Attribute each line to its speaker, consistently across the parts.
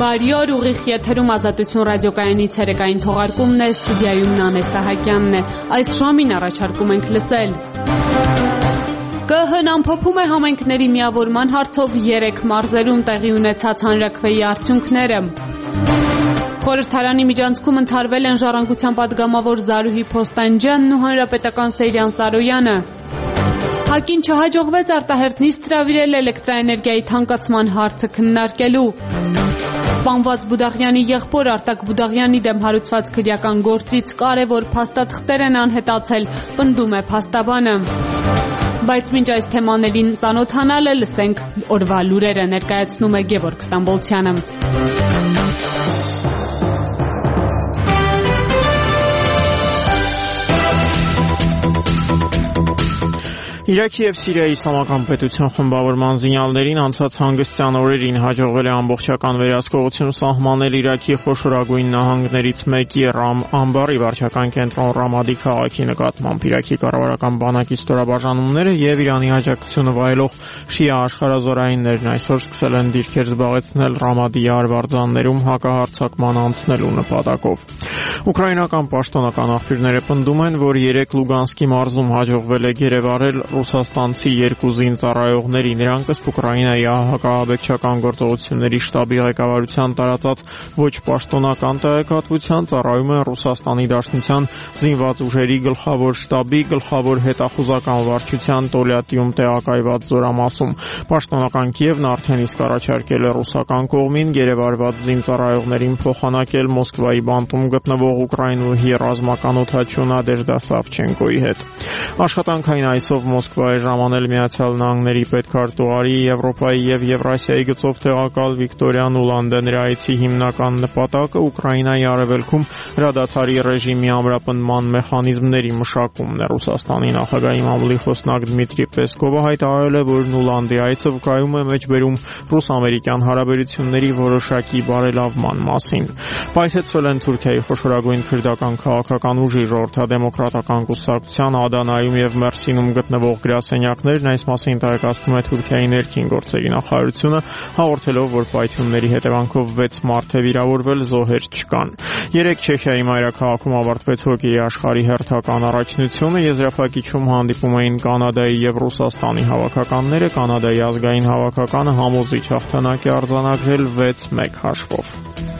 Speaker 1: Բարի օր, ուղիղ եթերում Ազատություն ռադիոկայանի ցերեկային թողարկումն է, ստուդիայում Նանե Սահակյանն է։ Այս ժամին առաջարկում ենք լսել. ԿՀ-ն ամփոփում է համայնքների միավորման հարցով 3 մարզերում տեղի ունեցած հանրաքվեի արդյունքները։ Խորհրդարանի միջանցքում ընդհարվել են Ժառանգության պատգամավոր Զարուհի Փոստանջյանն ու հանրապետական Սեյրան Սարոյանը։ ՀԱԿ-ին չհաջողվեց արտահերթ նիստ հրավիրել էլեկտրաէներգիայի թանկացման հարցը քննարկելու։ Սպանված Բուդաղյանի եղբոր Արտակ Բուդաղյանի դեմ հարուցված քրեական գործից կարևոր փաստաթղթեր են անհետացել, պնդում է փաստաբանը։ Բայց մինչ այս թեմաներին ծանոթանալը լսենք օրվա լուրերը, ներկայացնում է Գևորգ Ստամբոլցյանը։
Speaker 2: Իրաքի և Սիրիայի իսլամական պետության խմբավորման զինյալներին անցած հանգստյան օրերին հաջողվել է ամբողջական վերահսկողություն սահմանել Իրաքի խոշորագույն նահանգներից մեկի Ռամ ամբարի վարչական կենտրոն Ռամադի քաղաքի նկատմամբ։ Իրաքի կառավարական բանակի ստորաբաժանումները և Իրանի աջակցությունը վայելող շիա աշխարհազորայիններն այսօր սկսել են դիրքեր զբաղեցնել Ռամադի արվարձաններում հակահարձակման անցնելու նպատակով։ Ուկրաինական պաշտոնական աղբյուրները պնդում են, որ 3 Լուգանսկի մարզում հաջողվել է գերեվարել ռուսաստանցի 2 զինծառայողների, նրանք ըստ Ուկրաինայի հակահաբեկչական գործողությունների շտաբի ղեկավարության տարածած ոչ պաշտոնական տեղեկատվության ծառայում են Ռուսաստանի Դաշնության զինված ուժերի գլխավոր շտաբի գլխավոր հետախուզական վարչության Տոլյատիում տեղակայված զորամասում։ Պաշտոնական Կիևն արդեն իսկ առաջարկել է ռուսական կողմին գերեվարված զինծառայողներին փոխանակել Մոսկվայի բանտում գտնվող Ուկրաինուհի ռազմական օդաչու Նադեժդա Սավչենկոյի հետ։ Աշխատանքային այցով Մոսկվա է ժամանել Միացյալ Նահանգների պետքարտուղարի, Եվրոպայի և Եվրասիայի գծով տեղակալ Վիկտորիա Նուլանդը։ Նրա այցի հիմնական նպատակը Ուկրաինայի արևելքում հրադադարի ռեժիմի ամրապնդման մեխանիզմների մշակումն է։ Ռուսաստանի նախագահի մամուլի խոսնակ Դմիտրի Պեսկովը հայտարարել է, որ Նուլանդի այցը վկայում է մեջբերում ռուս-ամերիկյան հարաբերությունների որոշակի բարելավման մասին։ Պայթեցվել են Թուրքիայի խոշորագույն քրդական քաղաքական ուժի ժողովրդադեմոկրատական կուսակցության Ադանայում և Մերսինում գտնվող գրասենյակներն, այս մասին տեղեկացնում է Թուրքիայի ներքին գործերի նախարարությունը, հաղորդելով, որ պայթյունների հետևանքով 6 մարդ է վիրավորվել, զոհեր չկան։ 3 Չեխիայի մայրաքաղաքում ավարտվեց հոկեյի աշխարհի հերթական առաջնությունը, եզրափակիչում հանդիպում էին Կանադայի և Ռուսաստանի հավաքականները, Կանադայի ազգային հավաքականը համոզիչ հաղթանակ է արձանագրել 6-1 հաշվով։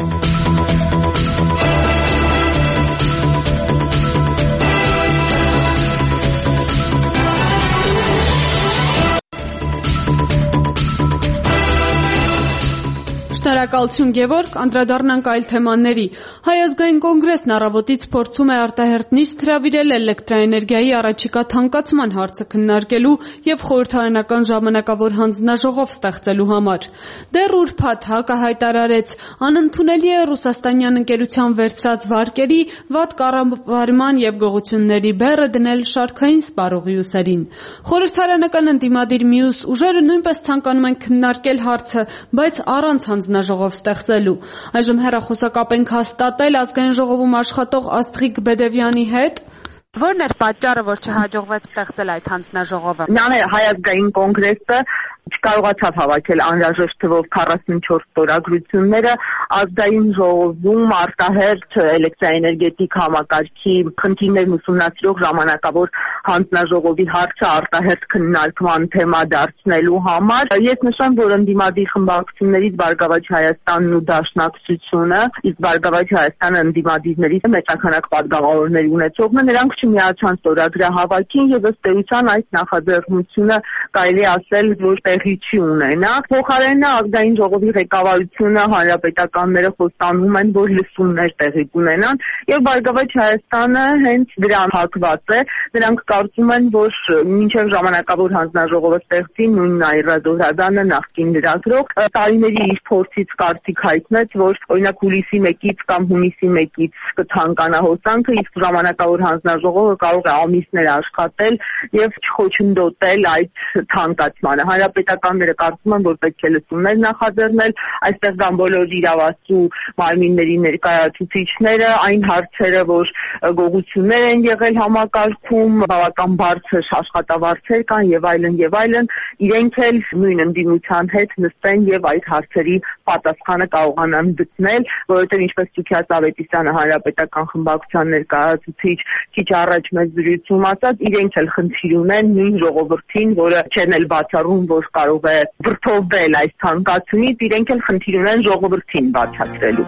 Speaker 1: Շնորհակալություն Գևորգ, անդրադառնանք այլ թեմաների։ Հայ ազգային կոնգրեսն առավոտից փորձում է արտահերթ նիստ հրավիրել էլեկտրաէներգիայի առաջիկա թանկացման հարցը քննարկելու և խորհրդարանական ժամանակավոր հանձնաժողով ստեղծելու համար։ Դեռ ուրբաթ ՀԱԿ-ը հայտարարեց, անընդունելի է ռուսաստանյան ընկերության վերցրած վարկերի վատ կառավարման և գողությունների բեռը դնել շարքային սպառողի Խորհրդարանական ընդդիմադիր մյուս ուժերը նույնպես ցանկանում են քննարկել հարցը, բայց առանց հանձնաժողով ստեղծելու։ Այժմ հեռախոսակապ ենք հաստատել ազգային ժողովում աշխատող Աստղիկ Բեդևյանի հետ։ Ո՞րն էր պատճառը, որ չհաջողվեց ստեղծել այդ հանձնաժողովը։
Speaker 3: Հայ ազգային կոնգրեսը չկարողացավ հավաքել անհրաժեշտ թվով 44 ստորագրությունները ազգային ժողովում արտահերթ էլեկտրաէներգետիկ համակարգի խնդիրներն ուսումնասիրող ժամանակավոր հանձնաժողովի հարցը արտահերթ քննարկման թեմա դարձնելու համար։ Ես նշեմ, որ ընդդիմադիր խմբակցություններից Բարգավաճ Հայաստանն ու Դաշնակցությունը, իսկ Բարգավաճ Հայաստանը ընդդիմադիրների մեծականակ պատգամավորներ ունեցողն է, նրանք չմիացան ստորագրահավաքին եւ ըստ էության այս նախաձեռնությունը կարելի ասել, որ տեղի չի ունենա։ Փոխարենը ազգային ժողովի ղեկավարությունը հանրապետականները խոստանում են, որ լսումներ տեղի կունենան եւ Բարգավաճ Հայաստանը հենց դրան հակված է։ Նրանք կարծում են, որ մինչև ժամանակավոր հանձնաժողովը ստեղծի, նույն Նաիրա Զոհրաբյանը նախկին լրագրող տարիների իր փորձից կարծիք հայտնեց, որ օրինակ հուլիսի 1-ից կամ հունիսի 1-ից կթանկանա հոսանքը, իսկ ժամանակավոր հանձնաժողովը կարող է ամիսներ աշխատել եւ չխոչընդոտել այդ թանկացմանը։ հանրապետականները կարծում են, որ պետք է լսումներ նախաձեռնել, այստեղ կան բոլոր իրավասու մարմինների ներկայացուցիչները, այն հարցերը, որ գողություններ են եղել համակարգում, բավական բարձր աշխատավարձեր կան եւ այլն, իրենք էլ նույն ընդդիմության հետ նստեն եւ այդ հարցերի պատասխանը կարողանան գտնել, որովհետեւ ինչպես Տիկյաց Ավետիսյանը հանրապետական խմբակցության ներկայացուցիչ քիչ առաջ մեծ զրույցում ասաց, իրենք էլ խնդիր ունեն նույն ժողովրդին, որը չեն էլ բացառում, որ կարող է վրդովվել այս ցանկացումից, իրենք էլ խնդիր ունեն ժողովրդին բացատրելու։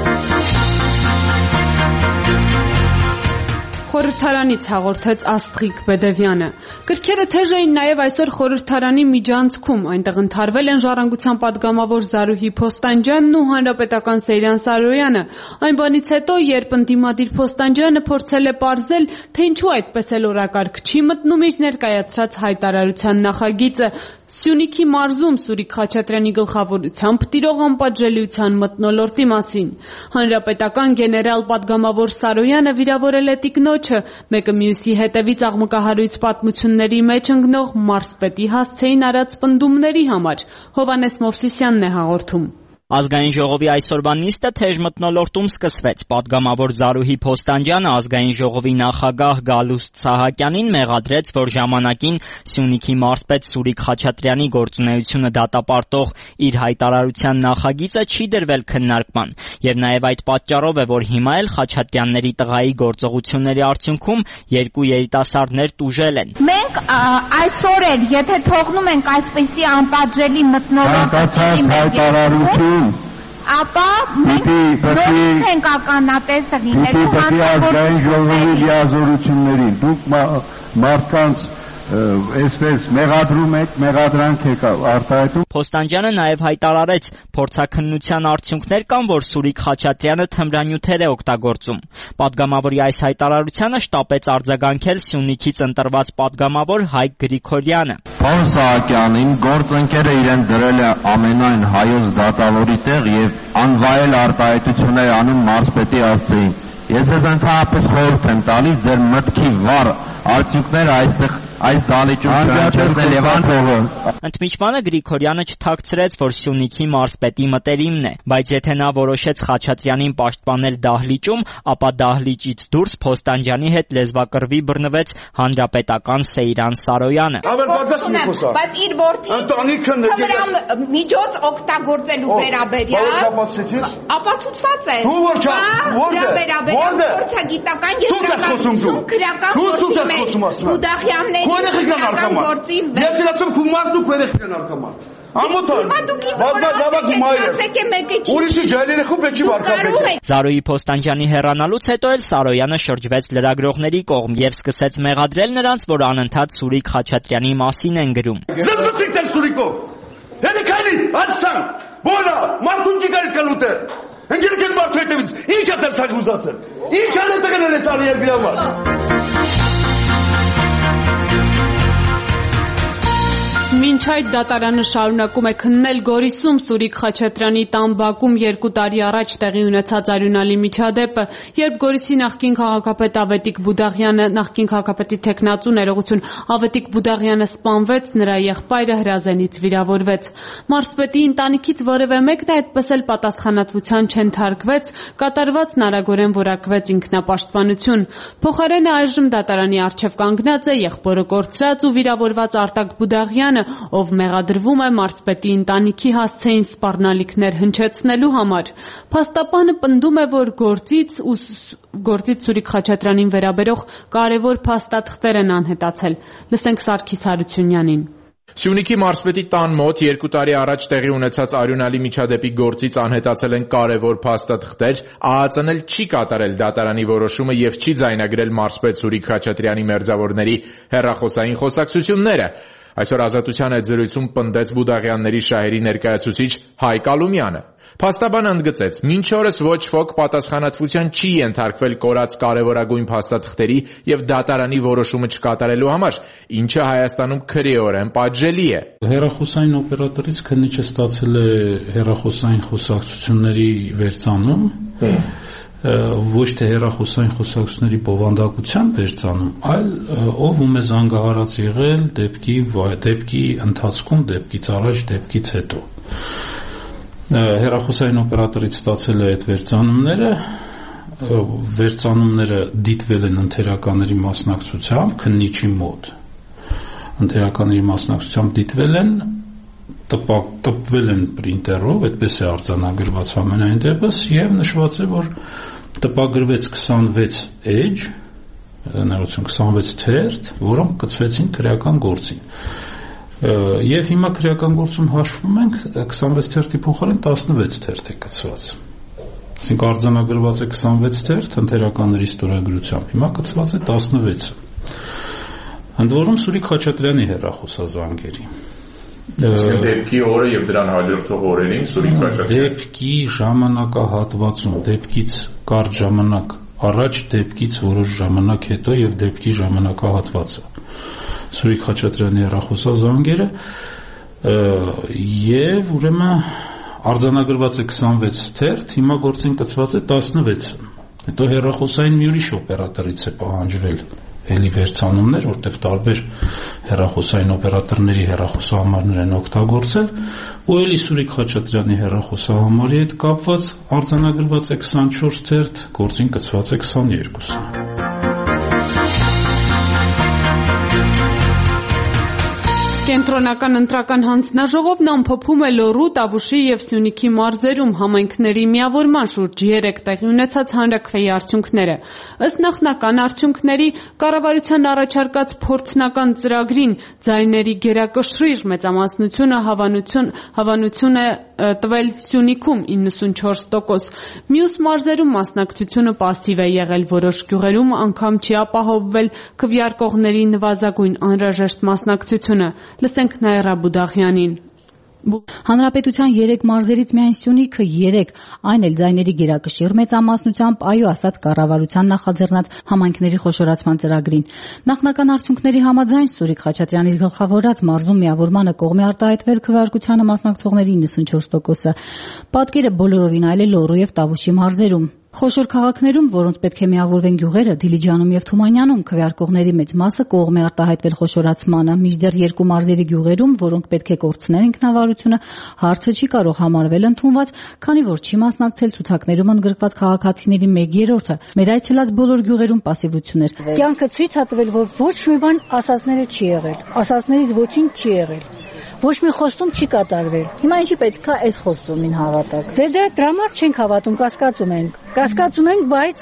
Speaker 1: Խորհրդարանից հաղորդեց Աստղիկ Բեդևյանը։ Գրքերը թեժ էին նաև այսօր խորհրդարանի միջանցքում, այնտեղ ընթարվել են Ժառանգության պատգամավոր Զարուհի Փոստանջյանն ու հանրապետական Սեյրան Սարոյանը։ Այն բանից հետո, երբ ընդդիմադիր Փոստանջյանը փորձել է պարզել, թե ինչու այդպես էլ օրակարգ չի մտնում իր ներկայացրած հայտարարության նախագիծը, Սյունիքի մարզում Սուրիկ Խաչատրյանի գլխավորությամբ տիրող անպատժելիության մթնոլորտի մասին։ Հանրապետական գեներալ պատգամավոր Սարոյանը վիրավորել է տիկնոջը, մեկը մյուսի հետևից աղմկահարույց պատմությունների մեջ ընկնող մարզպետի հասցեին արած պնդումների համար։ Հովհաննես Մովսիսյանն է հաղորդում։
Speaker 4: Ազգային ժողովի այսօրվա նիստը թեժ մթնոլորտում սկսվեց։ Պատգամավոր Զարուհի Փոստանջյանը ազգային ժողովի նախագահ Գալուստ Սահակյանին մեղադրեց, որ ժամանակին Սյունիքի մարզպետ Սուրիկ Խաչատրյանի գործունեությունը դատապարտող իր հայտարարության նախագիծը չի դրվել քննարկման, եւ նաեւ այդ պատճառով է, որ հիմա էլ Խաչատրյանների տղայի գործողությունների արդյունքում երկու երիտասարդներ տուժել են։
Speaker 5: Մենք այսօր էլ, եթե թողնում ենք այսպիսի անպատժելի մթնոլորտի ապա մենք նորից ենք ականատեսը լինելու
Speaker 6: ազգային ժողովի լիազորություններին, դուք մարդկանց այսպես մեղադրում եք, մեղադրանք եք արտահայտում։
Speaker 4: Փոստանջյանը նաև հայտարարեց, փորձաքննության արդյունքներ կան, որ Սուրիկ Խաչատրյանը թմրանյութեր է օգտագործում։ Պատգամավորի այս հայտարարությանը շտապեց արձագանքել Սյունիքից ընտրված պատգամավոր Հայկ Գրիգորյանը։
Speaker 6: Պարոն Սահակյանին գործընկերը իրեն դրել է ամենայն հայոց դատավորի տեղ եւ անվայել արտահայտություններ անում մարզպետի հասցեին։ Ես ձեզ ընդհանրապես խորհուրդ եմ տալիս ձեր մտքի վառ արդյունքները այստեղ այս դալիճում չհանջել եւ անթողը։
Speaker 4: Ընդմիջմանը Գրիգորյանը չթաքցրեց, որ Սյունիքի մարզպետի մտերիմն է, բայց եթե նա որոշեց Խաչատրյանին պաշտպանել դահլիճում, ապա դահլիճից դուրս Փոստանջյանի հետ լեզվակռվի բռնվեց հանրապետական Սեյրան Սարոյանը։
Speaker 5: Բայց իր որդին միջոց օգտագործելու վերաբերյալ ապացուցված է։ Փորձագիտական եւ քրական
Speaker 7: Ես ասում քու մարդու քերեխն են արկամար։
Speaker 4: Զարուհի Փոստանջյանի հեռանալուց հետո էլ Սարոյանը շրջվեց լրագրողների կողմ եւ սկսեց մեղադրել նրանց, որ անընդհատ Սուրիկ Խաչատրյանի մասին են գրում։
Speaker 7: Զսուցիկ դեր Սուրիկով։ Հետո քայլի, ասան, բոլա, մարդուն ջիգարի կլուտը։ Ընկերքեն մարդու հետևից, ինչ է դեր սագուզացել։ Ինչ է դերել ես արի երբիրամար։
Speaker 1: Մինչ այդ դատարանը շարունակում է քննել Գորիսում Սուրիկ Խաչատրյանի տան բակում 2 տարի առաջ տեղի ունեցած արյունալի միջադեպը, երբ Գորիսի նախկին քաղաքապետ Ավետիք Բուդաղյանը, նախկին քաղաքապետի թեկնածու ներողություն Ավետիք Բուդաղյանը սպանվեց, նրա եղբայրը հրազենից վիրավորվեց։ Մարզպետի ընտանիքից որևէ մեկն այդպես էլ պատասխանատվության չընթարկվեց, կատարվածն արագորեն որակվեց ինքնապաշտպանություն։ Փոխարենը այժմ դատարանի առջև կանգնած է եղբորը կորցրած ու վիրավորված Արտակ Բուդաղյանը, ով մեղադրվում է մարզպետի ընտանիքի հասցեին սպառնալիքներ հնչեցնելու համար։ Փաստաբանը պնդում է, որ գործից Սուրիկ Խաչատրյանին վերաբերող կարևոր փաստաթղթեր են անհետացել։ Լսենք Սարգիս Հարությունյանին։
Speaker 8: Սյունիքի մարզպետի տան մոտ 2 տարի առաջ տեղի ունեցած արյունալի միջադեպի գործից անհետացել են կարևոր փաստաթղթեր, ԱԱԾ-ն էլ չի կատարել դատարանի որոշումը եւ չի ձայնագրել մարզպետ Սուրիկ Խաչատրյանի մերձավորների հեռախոսային խոսակցությունները։ Այսօր Ազատության հետ զրույցում պնդեց Բուդաղյանների շահերի ներկայացուցիչ Հայկ Ալումյանը։ Փաստաբանը ընդգծեց, մինչ օրս ոչ ոք պատասխանատվության չի ենթարկվել կորած կարևորագույն փաստաթղթերի եւ դատարանի որոշումը չկատարելու համար, ինչը Հայաստանում քրեորեն պատժելի է։
Speaker 9: Հեռախոսային օպերատորից քննիչը ստացել է հեռախոսային խոսակցությունների վերցանում ոչ թե հեռախոսային խոսակցությունների բովանդակությամբ վերցանում, այլ ով ու մեզ զանգահարած եղել դեպքի ընթացքում, դեպքից առաջ, դեպքից հետո։ Հեռախոսային օպերատորից ստացել է այդ վերցանումները դիտվել են ընթերականների մասնակցությամբ քննիչի մոտ։ Ընթերականների մասնակցությամբ դիտվել են, տպվել են պրինտերով, այդպես է արձանագրված ամենայն դեպս, եւ նշված է, որ տպագրվեց 26 էջ, ներողություն 26 թերթ, որոնք կցվեցին քրեական գործին։ Եվ հիմա քրեական գործում հաշվում ենք 26 թերթի փոխարեն 16 թերթ է կցված։ Այսինքն արձանագրված է 26 թերթ ընթերականների ստորագրությամբ, հիմա կցված է 16-ը։ Ընդ որում Սուրիկ Խաչատրյանի հեռախոսազանգերի։
Speaker 8: Դեպքի օրը եւ դրան հաջորդող օրերին Սուրիկ Խաչատրյանի
Speaker 9: դեպքի ժամանակահատվածում, դեպքից կարճ ժամանակ առաջ, դեպքից որոշ ժամանակ հետո եւ դեպքի ժամանակահատվածը։ Սուրիկ Խաչատրյանի հեռախոսազանգերը եւ ուրեմն արձանագրված է 26 թերթ, հիմա գործին կցված է 16-ը։ Հետո հեռախոսային մի ուրիշ օպերատորից է պահանջվել էլի վերցանումներ, որտեղ տարբեր հեռախոսային օպերատորների հեռախոսահամարներ են օգտագործել, ու էլի Սուրիկ Խաչատրյանի հեռախոսահամարի հետ կապված արձանագրված է 24 թերթ, գործին կցված է 22-ը։
Speaker 1: Կենտրոնական ընտրական հանձնաժողովն ամփոփում է Լոռու, Տավուշի եւ Սյունիքի մարզերում համայնքների միավորման շուրջ 3 տեղի ունեցած հանրաքվեի արդյունքները։ Ըստ նախնական արդյունքների, կառավարության առաջարկած փորձնական ծրագրին ձայների գերակշռիր մեծամասնությունը հավանություն է տվել Սյունիքում 94%։ Մյուս մարզերում մասնակցությունը պասիվ է եղել, որոշ գյուղերում անգամ չի ապահովվել քվեարկողների նվազագույն անհրաժեշտ մասնակցությունը։ Լսենք Նաիրա Բուդաղյանին։
Speaker 10: Հանրապետության 3 մարզերից միայն Սյունիքը 3, այն էլ ձայների գերակշիռ մեծամասնությամբ այո ասաց կառավարության նախաձեռնած համայնքների խոշորացման ծրագրին։ Նախնական արդյունքների համաձայն Սուրիկ Խաչատրյանի գլխավորած մարզում միավորմանը կողմի արտահայտվել քվեարկությանը մասնակցողների 94%-ը։ Պատկերը բոլորովին այլ է Լոռու եւ Տավուշի մարզերում։ Խոշոր քաղաքներում, որոնց պետք է միավորվեն գյուղերը, Դիլիջանում եւ Թումանյանում, քվեարկողների մեծ մասը կողմ է արտահայտվել խոշորացմանը, մինչդեռ 2 մարզերի գյուղերում, որոնք պետք է կորցնեն ինքնավարությունը, հարցը չի կարող համարվել ընդունված, քանի որ չի մասնակցել ցուցակներում ընդգրկված քաղաքացիների 1/3-ը։ Մեր այցելած բոլոր գյուղերում պասիվություն էր։
Speaker 11: Կյանքը ցույց է տվել, որ ոչ մի բան ասածները չի եղել, ասածներից ոչինչ չի եղել։ Ոչ մի խոստում չի կատարվել։
Speaker 10: Հիմա ինչի պետք է այս խոստումին հավատալ։
Speaker 11: Դե դրա համար չենք հավատում, կասկածում ենք, բայց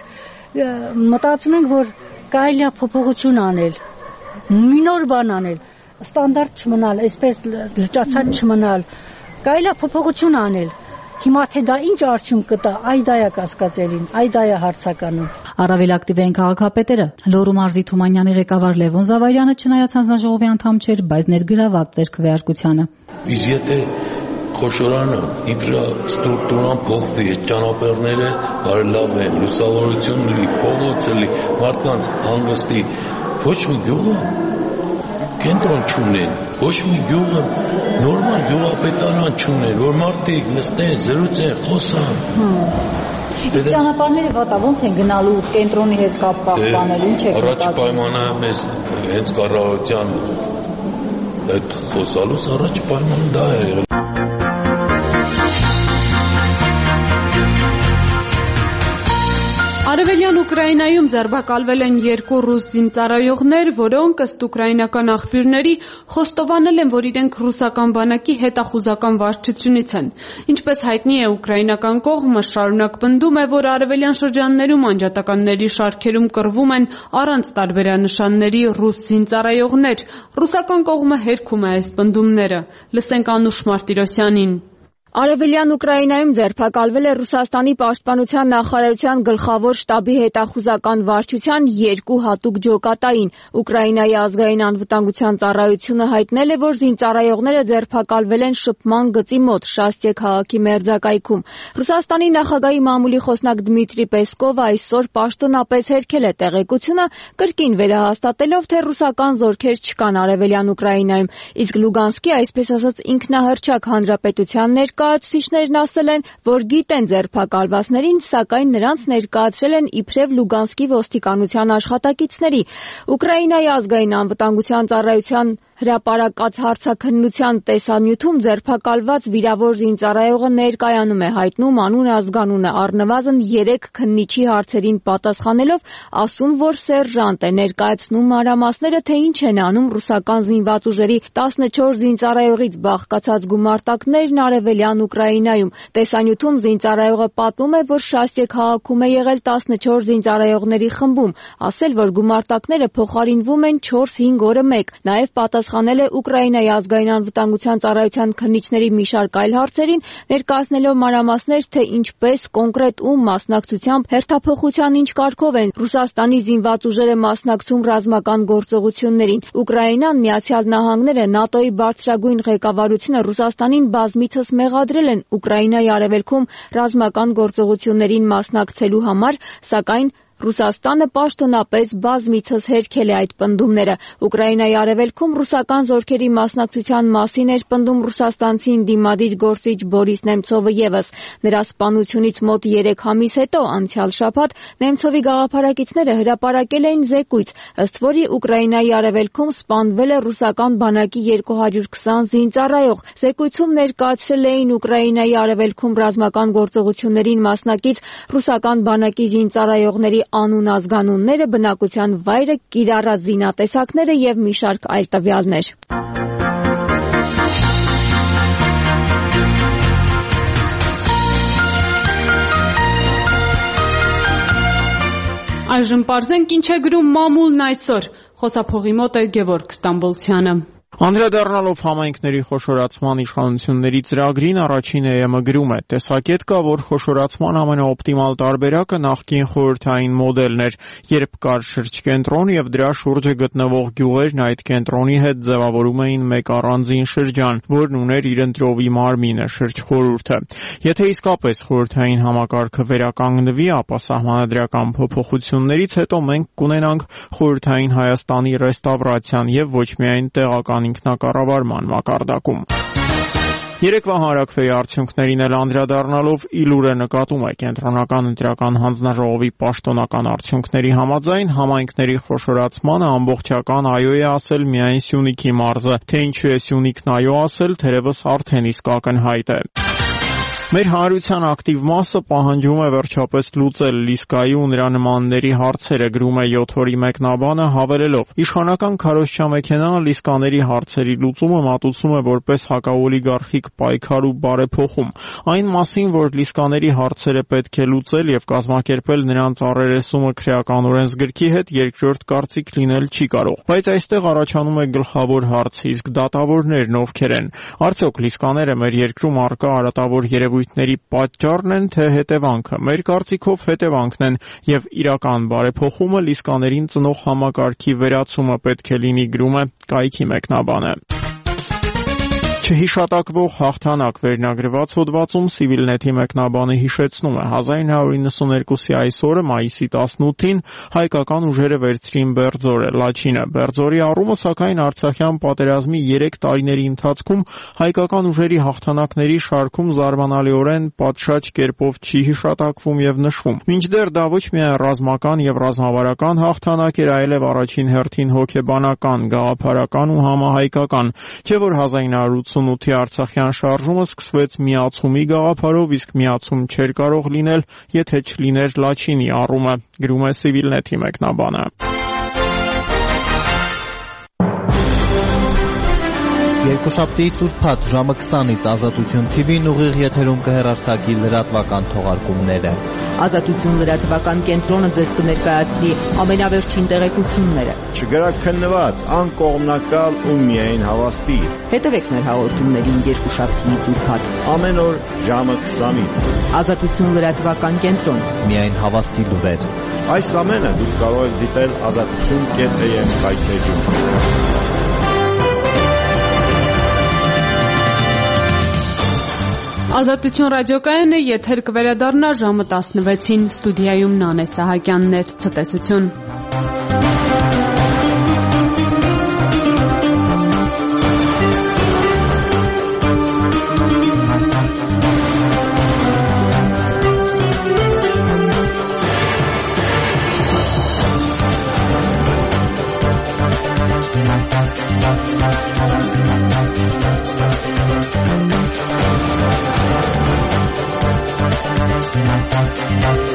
Speaker 11: մտածում ենք, որ կարելի է փոփոխություն անել, մի նոր բան անել, ստանդարտ չմնալ, այսպես լճացած չմնալ, կարելի է փոփոխություն անել։ Հիմա թե դա ինչ արդյունք կտա, այ դա է կասկածելին, այ դա է հարցականը։
Speaker 10: Առավել ակտիվ են քաղաքապետերը։ Լոռու մարզի Թումանյանի ղեկավար Լևոն Զավարյանը չնայած հանձնաժողովի անդամ չէր, բայց ներգրաված էր քվեարկությանը։
Speaker 12: Իսկ եթե խոշորանը ինֆրաստրուկտուրան փոխվի, այդ ճանապարհները բարելավեն, լուսավորություն լինի, փողոց լինի, մարդկանց հանգստի, ոչ մի գյուղը կենտրոն չունեն, ոչ մի գյուղը նորմալ գյուղապետարան չունեն, որ մարդիկ նստեն, զրուցեն, խոսան։
Speaker 10: Իսկ ճանապարհները վատա ո՞նց են գնալու կենտրոնի հետ կապ պահպանելու, ինչ է կապ։
Speaker 12: Առաջ պայմանը մեզ հենց կառավարության այդ խոսալուց առաջ պայմանը դա է եղել։
Speaker 1: Արևելյան Ուկրաինայում ձերբակալվել են 2 ռուս զինծառայողներ, որոնք ըստ ուկրաինական աղբյուրների խոստովանել են, որ իրենք ռուսական բանակի հետախուզական վարչությունից են։ Ինչպես հայտնի է, ուկրաինական կողմը շարունակ պնդում է, որ արևելյան շրջաններում անջատականների շարքերում կռվում են առանց տարբերանշանների ռուս զինծառայողներ։ Ռուսական կողմը հերքում է այս պնդումները։ Լսենք Անուշ Մարտիրոսյանին։
Speaker 13: Արևելյան Ուկրաինայում ձերբակալվել է Ռուսաստանի պաշտպանության նախարարության գլխավոր շտաբի հետախուզական վարչության 2 հատուկ ջոկատային։ Ուկրաինայի ազգային անվտանգության ծառայությունը հայտնել է, որ զինծառայողները ձերբակալվել են շփման գծի մոտ Շաստյե քաղաքի մերձակայքում։ Ռուսաստանի նախագահի մամուլի խոսնակ Դմիտրի Պեսկովը այսօր պաշտոնապես հերքել է տեղեկությունը, կրկին վերահաստատելով, թե ռուսական զորքեր չկան Արևելյան Ուկրաինայում, իսկ Լուգանսկի, այսպես ասած, ինքնահռչակ հանրապետության ներկա ներկայացուցիչներն ասել են, որ գիտեն ձերբակալվածներին, սակայն նրանց ներկայացրել են իբրև Լուգանսկի ոստիկանության աշխատակիցների։ Ուկրաինայի ազգային անվտանգության ծառայության հրապարակած հարցաքննության տեսանյութում ձերբակալված վիրավոր զինծառայողը ներկայանում է, հայտնում անունը, ազգանունը, առնվազն 3 քննիչի հարցերին պատասխանելով ասում, որ սերժանտ է, ներկայացնում մանրամասները, թե ինչ են անում ռուսական զինված ուժերի 14 զինծառայողից բաղկացած գումարտակներն արևելյան Ուկրաինայում։ Տեսանյութում զինծառայողը պատմում է, որ Շաստյե քաղաքում է եղել 14 զինծառայողների խմբում, ասել, որ գումարտակները փոխարինվում են 4-5 օրը մեկ, նաև պատասխանել է Ուկրաինայի ազգային անվտանգության ծառայության քննիչների մի շարք այլ հարցերին, ներկայացնելով մանրամասներ, թե ինչպես, կոնկրետ ում մասնակցությամբ, հերթափոխության ինչ կարգով են Ռուսաստանի զինված ուժերը մասնակցում ռազմական գործողություններին։ Ուկրաինան, Միացյալ Նահանգները, ՆԱՏՕ-ի բարձրագույն ղեկավարությունը Ռուսաստանին բազմիցս մեղադրել են Ուկրաինայի արևելքում ռազմական գործողություններին մասնակցելու համար, սակայն Ռուսաստանը պաշտոնապես բազմիցս հերքել է այդ պնդումները։ Ուկրաինայի արևելքում ռուսական զորքերի մասնակցության մասին էր պնդում ռուսաստանցի ընդդիմադիր գործիչ Բորիս Նեմցովը ևս։ Նրա սպանությունից մոտ 3 ամիս հետո անցյալ շաբաթ Նեմցովի գաղափարակիցները հրապարակել էին զեկույց, ըստ որի Ուկրաինայի արևելքում սպանվել է ռուսական բանակի 220 զինծառայող։ Զեկույցում ներկայացրել էին Ուկրաինայի արևելքում ռազմական գործողություններին մասնակից ռուսական բանակի զինծառայողների անուն, ազգանունները, բնակության վայրը, կիրառած զինատեսակները եւ մի շարք այլ տվյալներ։
Speaker 1: Այժմ պարզենք ինչ է գրում մամուլն այսօր։ Խոսափողի մոտ է Գևորգ Ստամբոլցյանը։
Speaker 2: Անդրադառնալով համայնքների խոշորացման իշխանությունների ծրագրին, առաջին ԵՄ գրում է. տեսակետ կա, որ խոշորացման ամենաօպտիմալ տարբերակը նախկին խորհրդային մոդելն էր, երբ կար շրջկենտրոն եւ դրա շուրջը գտնվող գյուղերն այդ կենտրոնի հետ ձևավորում էին մեկ առանձին շրջան, որն ուներ իր ընտրովի մարմինը, շրջխորհուրդը։ Եթե իսկապես խորհրդային համակարգը վերականգնվի, ապա սահմանադրական փոփոխություններից հետո մենք կունենանք խորհրդային Հայաստանի ռեստավրացիան եւ ոչ միայն տեղական ինքնակառավարման մակարդակում։ Երեկվա հանրաքվեի արդյունքներին էլ անդրադառնալով Իլուրը նկատում է կենտրոնական ընտրական հանձնաժողովի պաշտոնական արդյունքների համաձայն համայնքների խոշորացմանը ամբողջական այո է ասել միայն Սյունիքի մարզը, թե ինչու է Սյունիքն այո ասել, թերևս արդեն իսկ ակնհայտ է։ Մեր հանրության ակտիվ մասը պահանջում է վերջապես լուծել Լիսկայի ու նրա նմանների հարցերը, գրում է 7 օրի մեկնաբանը հավելելով. Իշխանական քարոզչամեքենան Լիսկաների հարցերի լուծումը մատուցում է որպես հակաօլիգարխիկ պայքար ու բարեփոխում։ Այն մասին, որ Լիսկաների հարցերը պետք է լուծել եւ կազմակերպել նրանց առերեսումը քրեական օրենսգրքի հետ, երկրորդ կարծիք լինել չի կարող։ Բայց այստեղ առաջանում է գլխավոր հարց, իսկ դատավորներն ովքեր են։ Արդյոք Լիսկաները մեր երկրում առկա արատավոր երևույթների պատճառն են, թե հետևանքը։ Մեր կարծիքով հետևանքն են եւ իրական բարեփոխումը Լիսկաներին ծնող համակարգի վերացումը պետք է լինի, գրում է կայքի մեկնաբանը։ Չհիշատակվող հաղթանակ վերնագրված հոդվածում Civilnet-ի մեկնաբանը հիշեցնում է 1992-ի այսօրը մայիսի 18-ին հայկական ուժերը վերցրին Բերձորը, Լաչինը։ Բերձորի առումը սակայն Արցախյան պատերազմի 3 տարիների ընթացքում հայկական ուժերի հաղթանակների շարքում զարմանալիորեն պատշաճ կերպով չի հիշատակվում եւ նշվում։ Մինչդեռ դա ոչ միայն ռազմական եւ ռազմավարական հաղթանակ էր, այլև առաջին հերթին հոգեբանական, գաղափարական ու համահայկական, չէ՞ որ 1988-ի Արցախյան շարժումը սկսվեց միացումի գաղափարով, իսկ միացում չէր կարող լինել, եթե չլիներ Լաչինի առումը, գրում է Civilnet-ի մեկնաբանը։
Speaker 14: Երկուշաբթիից ուրբաթ ժամը 20-ից Ազատություն TV-ն ուղիղ եթերում կհեռարձակի լրատվական թողարկումները։
Speaker 15: Ազատություն լրատվական կենտրոնը ձեզ կներկայացնի ամենավերջին տեղեկությունները։
Speaker 16: Չգրաքննված, անկողմնակալ ու միայն հավաստի։
Speaker 15: Հետևեք մեր հաղորդումներին երկուշաբթիից ուրբաթ
Speaker 16: ամեն օր ժամը 20-ից։
Speaker 15: Ազատություն լրատվական կենտրոն։
Speaker 14: Միայն հավաստի լուրեր։
Speaker 16: Այս ամենը դուք կարող եք դիտել azatutun.am հայտարարում։
Speaker 1: Ազատություն ռադիոկայանը եթեր կվերադառնա ժամը 16-ին, ստուդիայում Նանե Սահակյանն էր, ցտեսություն։
Speaker 17: Thank you.